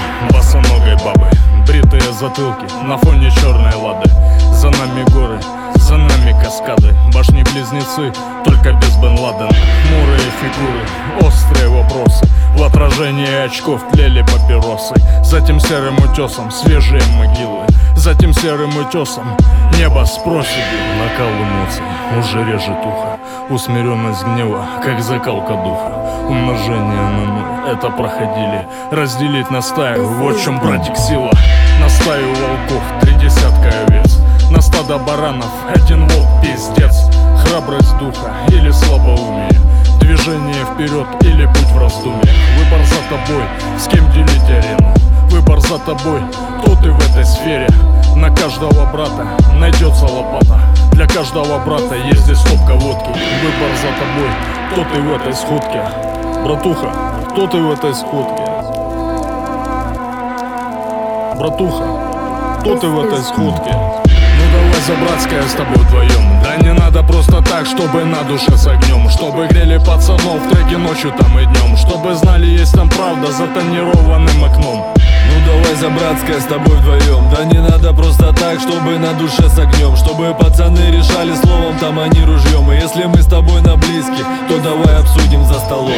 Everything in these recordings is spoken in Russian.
босоногой бабы, бритые затылки на фоне черной лады. За нами горы, за нами каскады, башни-близнецы, только без Бен Ладена. Хмурые фигуры, острые вопросы, в отражении очков тлели папиросы. Затем серым утесом свежие могилы, затем серым утесом небо спросит. Накал эмоций уже режет ухо, усмиренность гнева, как закалка духа. Умножение на ноль, это проходили. Разделить на стаю, вот в чем, братик, сила. На стаю волков 30 овец, на стадо баранов 1 волк пиздец. Храбрость духа или слабоумие, движение вперед или путь в раздумье. Выбор за тобой, с кем делить арену. Выбор за тобой, кто ты в этой сфере. На каждого брата найдется лопата, для каждого брата есть здесь стопка водки. Выбор за тобой, кто ты в этой сходке. Братуха, кто ты в этой сходке? Братуха, кто ты в этой сходке? Ну давай за братское с тобой вдвоем. Да не надо просто так, чтобы на душе с огнем, чтобы грели пацанов в треке ночью там и днем, чтобы знали, есть там правда за тонированным окном. Ну давай за братское с тобой вдвоем. Да не надо просто так, чтобы на душе с огнем, чтобы пацаны решали словом, там они ружьем. И если мы с тобой на близких, то давай обсудим за столом.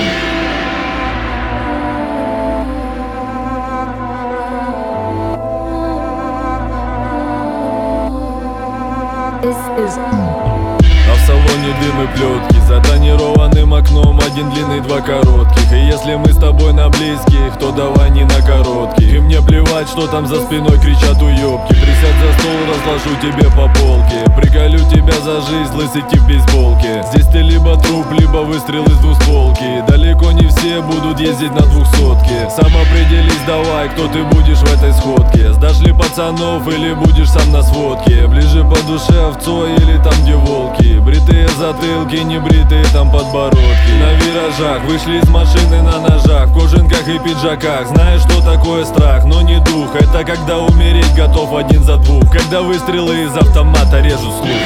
А в салоне дым и плетки, за тонированным окном 1 длинный, 2 коротких. И если мы с тобой на близких, то давай не на коротких. И мне плевать, что там за спиной кричат уёбки. Присядь за стол, разложу тебе по полке, приколю тебя за жизнь, лысый тип в бейсболке. Здесь ты либо труп, либо выстрел из двустволки. Далеко не все будут ездить на 200-ке. Сам определись давай, кто ты будешь в этой сходке. Сдашь ли пацанов или будешь сам на сводке? Ближе по душе овцой или там где волки? Бритые затылки, не бритые там подбородки. На виражах вышли из машины на ножах, в кожанках и пиджаках. Знаешь, что такое страх, но не дух. Это когда умереть готов 1 за 2, когда выстрелы из автомата режут слух.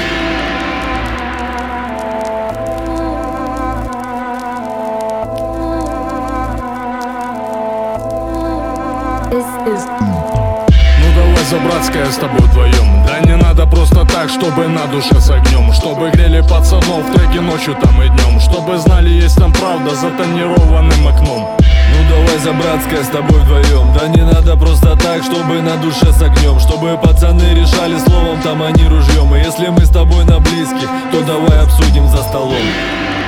Ну давай за братское с тобой вдвоем. Да не надо просто так, чтобы на душе с огнем, чтобы грели пацанов в треке ночью там и днем, чтобы знали, есть там правда за тонированным окном. Ну давай за братское с тобой вдвоем. Да не надо просто так, чтобы на душе с огнем, чтобы пацаны решали словом, там они ружьем. И если мы с тобой на близких, то давай обсудим за столом.